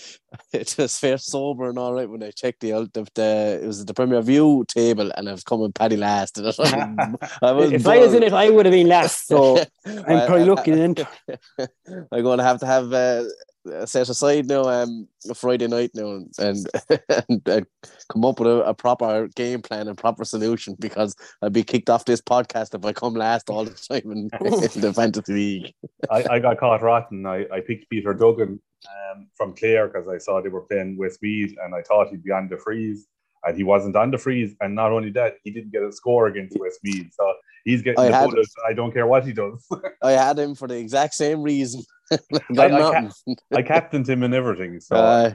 it was fair sober and all right when I checked the the, the it was the Premier View table, and I was coming Paddy last. And I, I was if I was in it, I would have been last. So I'm probably looking into. I'm going to have to have. Uh, set aside now um a Friday night now and and, and uh, come up with a, a proper game plan and proper solution, because I'd be kicked off this podcast if I come last all the time in, in the fantasy league. I, I got caught rotten. I, I picked Peter Duggan um, from Clare because I saw they were playing Westmeath, and I thought he'd be on the freeze, and he wasn't on the freeze. And not only that, he didn't get a score against Westmeath, so he's getting I the had, bullet. I don't care what he does. I had him for the exact same reason. I, I, cap- I captained him and everything. So, uh,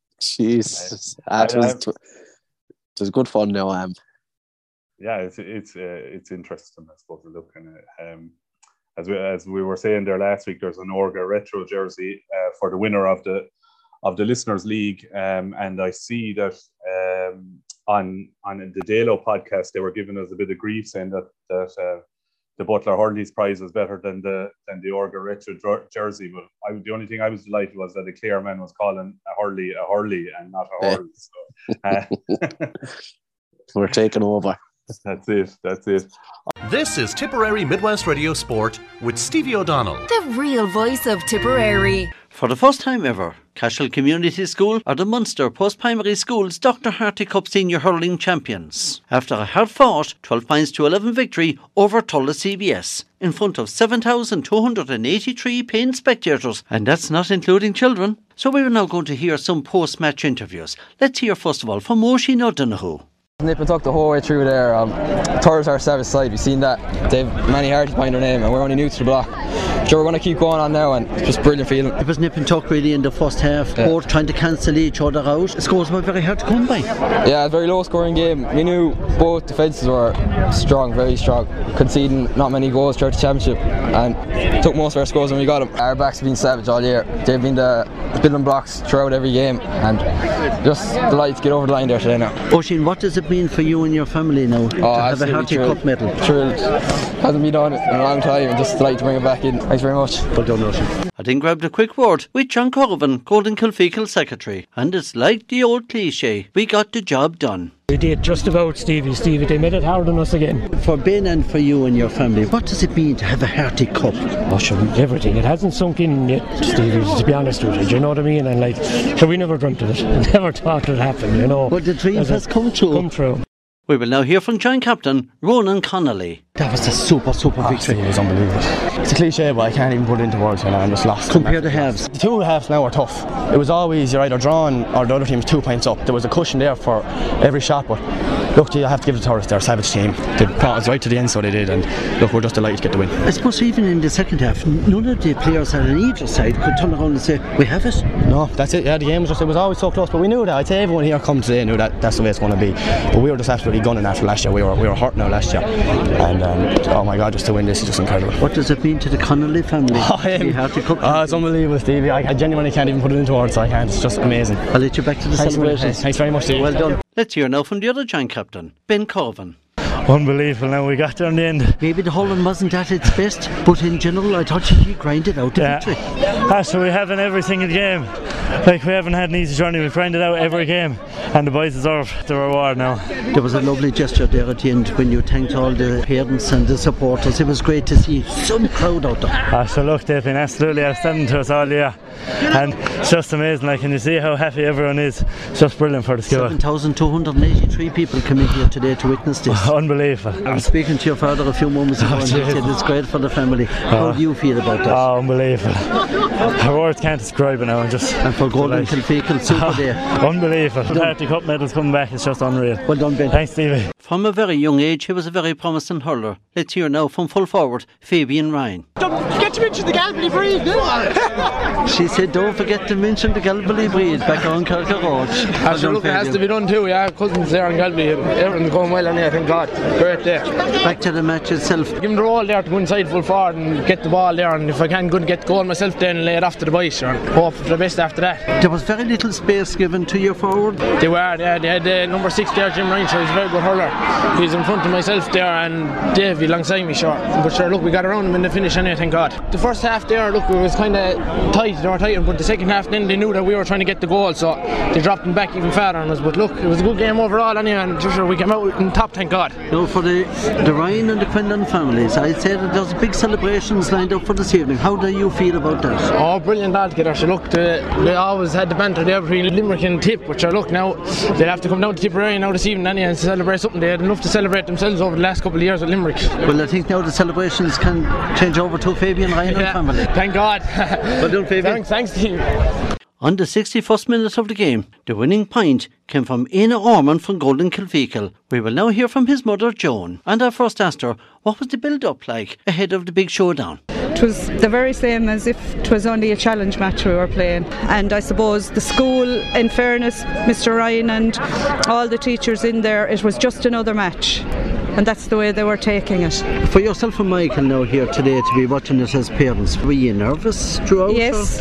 jeez, uh, it was it was good fun. Now I am. Yeah, it's it's uh, it's interesting. I suppose to look at um, as we as we were saying there last week. There's an Orga retro jersey uh, for the winner of the of the Listeners League, um, and I see that um, on on the Dalo podcast they were giving us a bit of grief, saying that that. Uh, the Butler Hurley's prize was better than the than the Orga retro jersey, but I, the only thing I was delighted was that the Clare man was calling a Hurley a Hurley and not a Hurley. So, uh, we're taking over. That's it. That's it. This is Tipperary Midwest Radio Sport with Stevie O'Donnell, the real voice of Tipperary. For the first time ever, Cashel Community School are the Munster Post-Primary School's Doctor Harty Cup Senior Hurling Champions, after a hard-fought twelve points to eleven victory over Tulla C B S in front of seven thousand two hundred eighty-three paying spectators, and that's not including children. So we're now going to hear some post-match interviews. Let's hear first of all from Oisin O'Donoghue. Nip and tuck the whole way through there. Um, Tours our service side, we've seen that. They've many Harty behind their name, and we're only new to the block. Sure, we're going to keep going on now, and it's just brilliant feeling. It was nip and tuck really in the first half, yeah. Both trying to cancel each other out. Scores were very hard to come by. Yeah, a very low scoring game. We knew both defences were strong, very strong, conceding not many goals throughout the championship, and took most of our scores when we got them. Our backs have been savage all year. They've been the building blocks throughout every game, and just delighted to get over the line there today now. Oisin, what does it mean for you and your family now to oh, have a Harty Cup medal? Thrilled. Hasn't been done in a long time, and just delighted to bring it back in. Thanks very much. Well done, Oisin. I then grabbed a quick word with John Corrigan, Golden Kilfeacle Secretary, and it's like the old cliche, we got the job done. We did just about, Stevie. Stevie, they made it hard on us again. For Ben and for you and your family, what does it mean to have a Harty Cup? Oh, sure, everything. It hasn't sunk in yet, Stevie, to be honest with you. Do you know what I mean? And like, so we never dreamt of it. Never thought it happened, you know. But the dream has come true. Come true. We will now hear from Giant Captain Ronan Connolly. That was a super, super oh, victory. It was unbelievable. It's a cliche, but I can't even put it into words, you know. I'm just lost. Compare the halves. The two halves now are tough. It was always you're either drawn or the other team's two points up. There was a cushion there for every shot, but look, I have to give the Tourists, they're a savage team. They brought us right to the end, so they did, and look, we're just delighted to get the win. I suppose even in the second half, none of the players on either side could turn around and say, we have it. No, that's it. Yeah, the game was just, it was always so close, but we knew that. I'd say everyone here come today knew that that's the way it's going to be. But we were just absolutely gunning after last year. We were we were hurt now last year, and um, oh my God, just to win this is just incredible. What does it mean to the Connolly family? Oh, um, oh it's unbelievable, Stevie. I, I genuinely can't even put it into words, so I can't. It's just amazing. I'll let you back to the Thanks celebrations. Thanks very much, Stevie. Well done. Let's hear now from the other Giant Captain, Ben Corvin. Unbelievable, now we got there in the end. Maybe the hurling wasn't at its best, but in general I thought you grinded out the yeah. victory. Ah, so we haven't every single game. Like, we haven't had an easy journey, we've grinded out every game, and the boys deserve the reward now. There was a lovely gesture there at the end when you thanked all the parents and the supporters. It was great to see some crowd out there. Ah, so look, they've been absolutely outstanding to us all year, and it's just amazing. Like, can you see how happy everyone is? It's just brilliant for the school. seven thousand two hundred eighty-three people came in here today to witness this. Unbelievable. I was speaking to your father a few moments ago, oh, and he said it's great for the family. How oh. do you feel about that? Oh, unbelievable. Our words can't describe it now. I'm just and for Golden Kilfeacle Super Day. Unbelievable. The Harty Cup medals coming back, it's just unreal. Well done, Ben. Thanks, Stevie. From a very young age, he was a very promising hurler. Let's hear now from full forward, Fabian Ryan. Don't forget to mention the Galbally breed. She said, don't forget to mention the Galbally breed back on Carcarage. Actually, look, it has to be done too, yeah. Cousins there in Galbally, everything's going well on here, thank God. Great day. Back to the match itself. Give him the roll there to go inside full forward and get the ball there, and if I can, go and get the goal myself then and lay it off to the boys, and hope for the best after that. There was very little space given to your forward. They were, they, they had uh, number six there, Jim Ryan, so he's a very good hurler. He's in front of myself there and Dave alongside me, sure. But sure, look, we got around him in the finish anyway, thank God. The first half there, look, it was kind of tight, they were tight, but the second half then they knew that we were trying to get the goal, so they dropped them back even farther on us. But look, it was a good game overall anyway, and sure, we came out in top, thank God. You know, for the, the Ryan and the Quinlan families, I'd say that there's big celebrations lined up for this evening. How do you feel about that? Oh, brilliant altogether. So look, the, they always had the banter there between Limerick and Tip, which are look now, they'll have to come down to Tipperary now this evening anyway and celebrate something. They had enough to celebrate themselves over the last couple of years with Limerick. Well, I think now the celebrations can change over to Fabian Ryan yeah, and family. Thank God. Well done, Fabian. Thanks, thanks Steve. On the sixty-first minute of the game, the winning point came from Éanna Orman from Golden Kilfeacle. We will now hear from his mother, Joan. And I first asked her, what was the build-up like ahead of the big showdown? It was the very same as if it was only a challenge match we were playing, and I suppose the school, in fairness, Mister Ryan and all the teachers in there, it was just another match, and that's the way they were taking it. For yourself and Michael now here today to be watching it as parents, were you nervous throughout? Yes,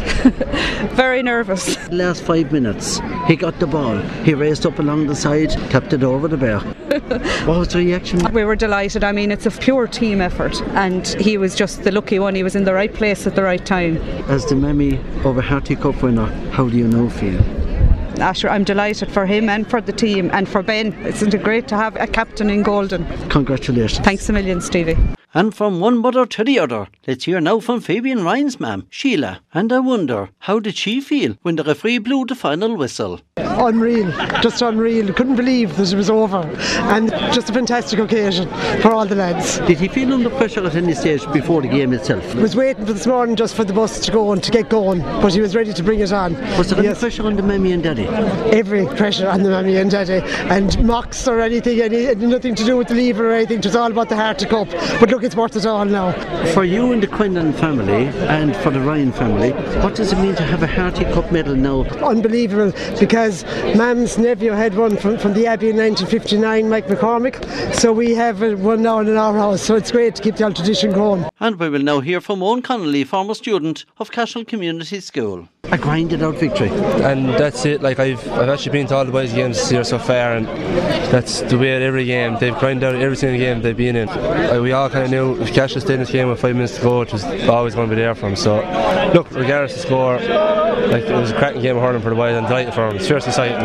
very nervous. Last five minutes, he got the ball, he raced up along the side, tapped it over the bar. What was the reaction? We were delighted. I mean, it's a pure team effort, and he was just the lucky one. He was in the right place at the right time. As the Mammy of a Harty Cup winner, how do you now feel? Asher, I'm delighted for him and for the team and for Ben. Isn't it great to have a captain in Golden? Congratulations. Thanks a million, Stevie. And from one mother to the other, let's hear now from Fabian Ryan's mum, Sheila. And I wonder, how did she feel when the referee blew the final whistle? Unreal, just unreal. Couldn't believe that it was over, and just a fantastic occasion for all the lads. Did he feel under pressure at any stage before the game itself? He was waiting for this morning just for the bus to go and to get going, but he was ready to bring it on. Was there yes. any pressure on the Mammy and Daddy? Every pressure on the Mammy and Daddy, and mocks or anything, any, nothing to do with the lever or anything. It was all about the Harty Cup, but look, it's worth it all now. For you and the Quinlan family and for the Ryan family, what does it mean to have a Harty Cup medal now? Unbelievable, because Mam's nephew had one from, from the Abbey in nineteen fifty-nine, Mike McCormick, so we have one now in our house, so it's great to keep the old tradition going. And we will now hear from Owen Connolly, former student of Cashel Community School. A grinded out victory. And that's it, like I've I've actually been to all the boys' games this year so far, and that's the way at every game. They've grinded out every single game they've been in. Uh, we all kind of knew if Cashel stayed in this game with five minutes to go, it was always going to be there for them. So look, regardless of the score, like it was a cracking game of hurling for the boys, and delighted for them. It's fierce exciting.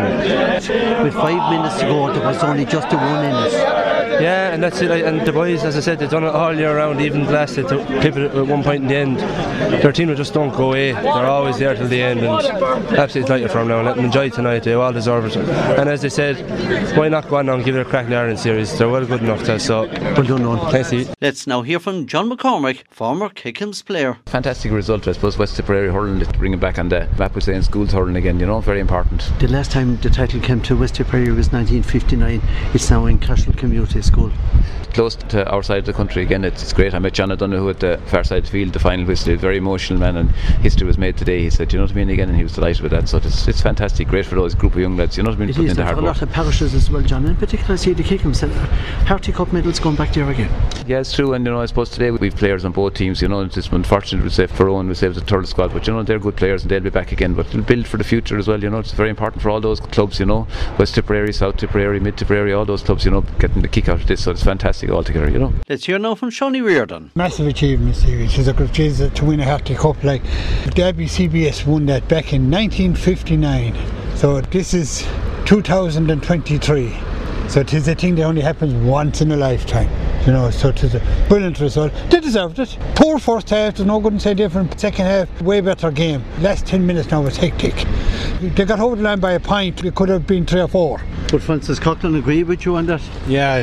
With five minutes to go, there was only just the one in it. Yeah, and that's it. And the boys, as I said, they've done it all year round. Even last they took clip it at one point in the end. Their team just don't go away. They're always there till the end, and absolutely delighted for them now. And let them enjoy tonight. They all deserve it. And as they said, why not go on now and give it a crack in the Ireland series? They're well good enough to. So well done, on. Thanks, Steve. Let's now hear from John McCormick, former Kickham's player. Fantastic result, I suppose. West Tipperary hurling, to bring it back on the map, we're saying schools hurling again. You know, very important. The last time the title came to West Tipperary was nineteen fifty-nine. It's now in Cashel Community School. Close to our side of the country again. It's, it's great. I met John O'Donoghue at the far side of the field, the final whistle. Very emotional man, and history was made today. He said, you know what I mean, again, and he was delighted with that. So it's, it's fantastic, great for those group of young lads. You know what I mean, it putting is into hard for a work. lot of parishes as well, John. In particular, I see the Kickham's Harty Cup medals going back there again. Yeah, it's true. And you know, I suppose today we've players on both teams. You know, it's just unfortunate we say for Owen, we say it was a Turtle squad, but you know they're good players and they'll be back again. But it'll build for the future as well. You know, it's very important for all those clubs. You know, West Tipperary, South Tipperary, Mid Tipperary, all those clubs. You know, getting the kick out of this. So it's fantastic altogether. You know. Let's hear now from Shawnee Reardon. Massive achievement series. It's a good chance to win a Harty Cup. Like Derby C B S won that back in nineteen fifty-nine. So this is two thousand twenty-three. So it is a thing that only happens once in a lifetime. You know, so it is a brilliant result. They deserved it. Poor first half, there's no good to say different. Second half, way better game. Last ten minutes now was hectic. They got over the line by a point. It could have been three or four. Would Francis Coughlin agree with you on that? Yeah, I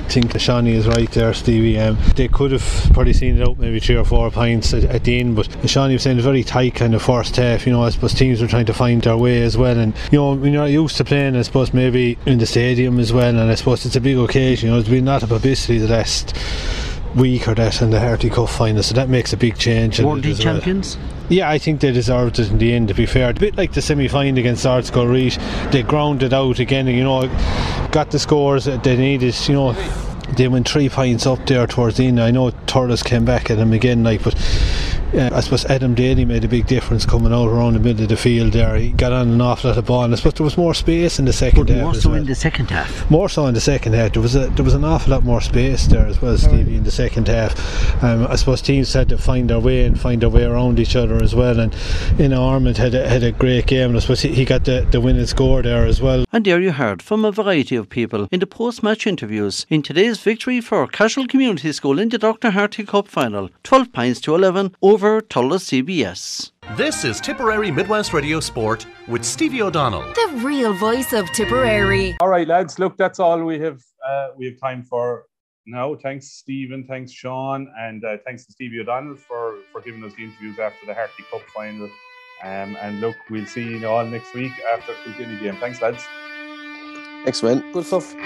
think Shawnee is right there, Stevie. Um, they could have probably seen it out maybe three or four points at, at the end, but Shawnee was saying a very tight kind of first half. You know, I suppose teams were trying to find their way as well, and you know, when you're used to playing, I suppose maybe in the stadium as well, and I suppose it's a big occasion. You know, there's been a lot of publicity the last week or that in the Harty Cup final, so that makes a big change. Weren't they champions? Well. Yeah, I think they deserved it in the end, to be fair. A bit like the semi-final against Ardscoil Reach, they grounded out again, you know, got the scores that they needed, you know. They went three points up there towards the end. I know Turles came back at them again, like, but uh, I suppose Adam Daly made a big difference coming out around the middle of the field there. He got on an awful lot of ball, and I suppose there was more space in the second but half. More so well. in the second half. More so in the second half. There was a, there was an awful lot more space there as well, Stevie, in the second half. Um, I suppose teams had to find their way and find their way around each other as well. And you know, Armand had a, had a great game, and I suppose he, he got the, the winning score there as well. And there you heard from a variety of people in the post-match interviews in today's victory for Cashel Community School in the Doctor Harty Cup final, twelve points to eleven over Tulla C B S. This is Tipperary Midwest Radio Sport with Stevie O'Donnell, the real voice of Tipperary. All right, lads, look, that's all we have uh, we have time for now. Thanks, Stephen, thanks, Sean, and uh, thanks to Stevie O'Donnell for, for giving us the interviews after the Harty Cup final. Um, and look, we'll see you all next week after the Kilkenny game. Thanks, lads. Thanks, man. Good stuff.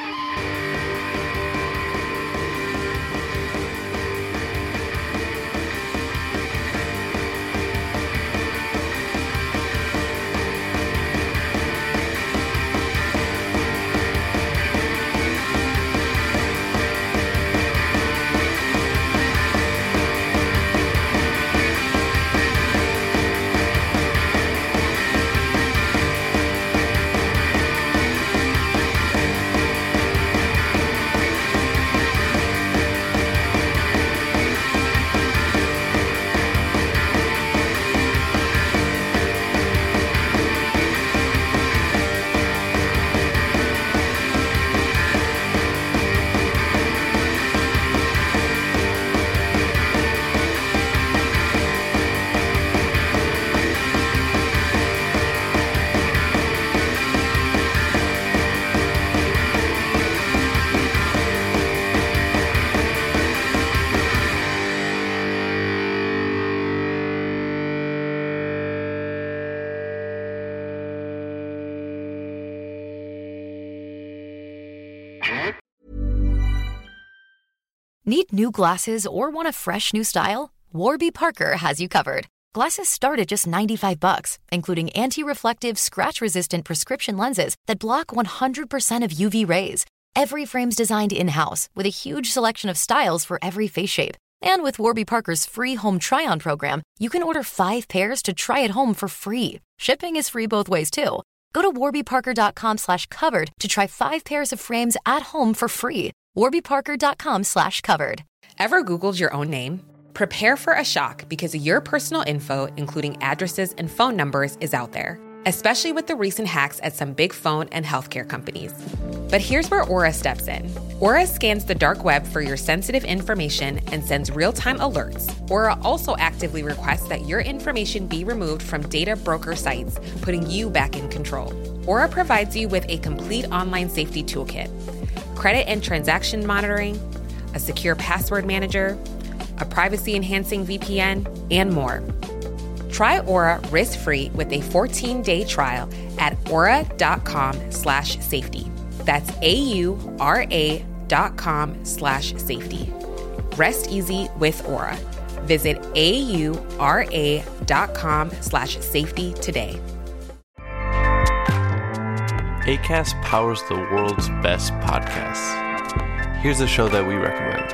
Need new glasses or want a fresh new style? Warby Parker has you covered. Glasses start at just ninety-five bucks, including anti-reflective, scratch-resistant prescription lenses that block one hundred percent of U V rays. Every frame's designed in-house with a huge selection of styles for every face shape. And with Warby Parker's free home try-on program, you can order five pairs to try at home for free. Shipping is free both ways, too. Go to warbyparker.com slash covered to try five pairs of frames at home for free. warbyparker.com slash covered. Ever Googled your own name? Prepare for a shock because your personal info, including addresses and phone numbers, is out there, especially with the recent hacks at some big phone and healthcare companies. But here's where Aura steps in. Aura scans the dark web for your sensitive information and sends real-time alerts. Aura also actively requests that your information be removed from data broker sites, putting you back in control. Aura provides you with a complete online safety toolkit, credit and transaction monitoring, a secure password manager, a privacy-enhancing V P N, and more. Try Aura risk-free with a fourteen-day trial at aura.com slash safety. That's A-U-R-A dot com slash safety. Rest easy with Aura. Visit A-U-R-A dot com slash safety today. Acast powers the world's best podcasts. Here's a show that we recommend.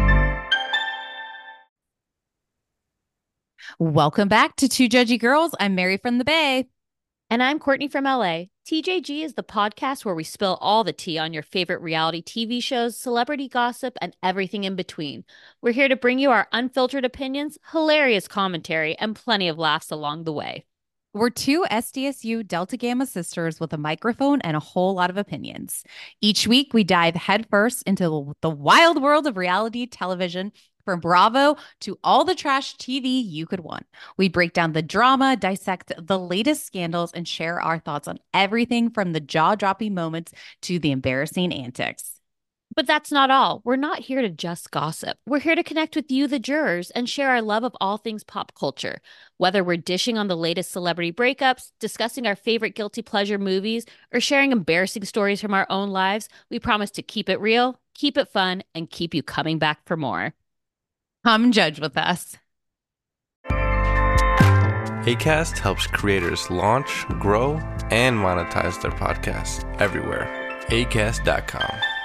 Welcome back to Two Judgy Girls. I'm Mary from the Bay. And I'm Courtney from L A. T J G is the podcast where we spill all the tea on your favorite reality T V shows, celebrity gossip, and everything in between. We're here to bring you our unfiltered opinions, hilarious commentary, and plenty of laughs along the way. We're two S D S U Delta Gamma sisters with a microphone and a whole lot of opinions. Each week, we dive headfirst into the wild world of reality television, from Bravo to all the trash T V you could want. We break down the drama, dissect the latest scandals, and share our thoughts on everything from the jaw-dropping moments to the embarrassing antics. But that's not all. We're not here to just gossip. We're here to connect with you, the jurors, and share our love of all things pop culture. Whether we're dishing on the latest celebrity breakups, discussing our favorite guilty pleasure movies, or sharing embarrassing stories from our own lives, we promise to keep it real, keep it fun, and keep you coming back for more. Come judge with us. Acast helps creators launch, grow, and monetize their podcasts everywhere. acast dot com.